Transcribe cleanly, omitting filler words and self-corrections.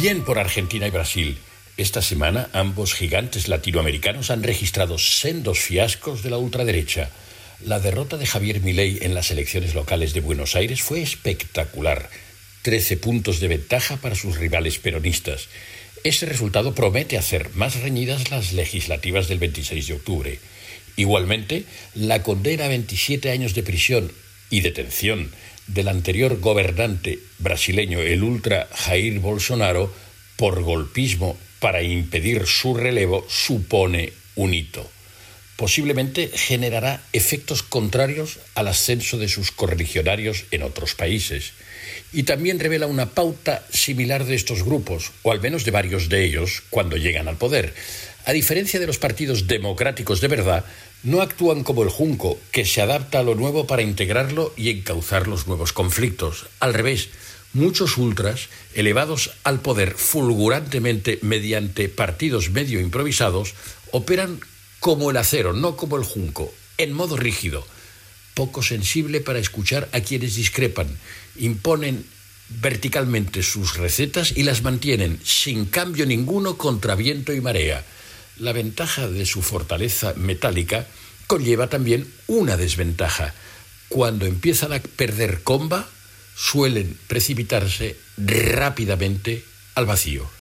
Bien por Argentina y Brasil. Esta semana ambos gigantes latinoamericanos han registrado sendos fiascos de la ultraderecha. La derrota de Javier Milei en las elecciones locales de Buenos Aires fue espectacular. 13 puntos de ventaja para sus rivales peronistas. Ese resultado promete hacer más reñidas las legislativas del 26 de octubre. Igualmente, la condena a 27 años de prisión y detención del anterior gobernante brasileño, el ultra Jair Bolsonaro, por golpismo para impedir su relevo, supone un hito. Posiblemente generará efectos contrarios al ascenso de sus correligionarios en otros países. Y también revela una pauta similar de estos grupos, o al menos de varios de ellos, cuando llegan al poder. A diferencia de los partidos democráticos de verdad, no actúan como el Junco, que se adapta a lo nuevo para integrarlo y encauzar los nuevos conflictos. Al revés, muchos ultras, elevados al poder fulgurantemente mediante partidos medio improvisados, operan como el acero, no como el Junco, en modo rígido, poco sensible para escuchar a quienes discrepan, imponen verticalmente sus recetas y las mantienen sin cambio ninguno contra viento y marea. La ventaja de su fortaleza metálica conlleva también una desventaja. Cuando empiezan a perder comba, suelen precipitarse rápidamente al vacío.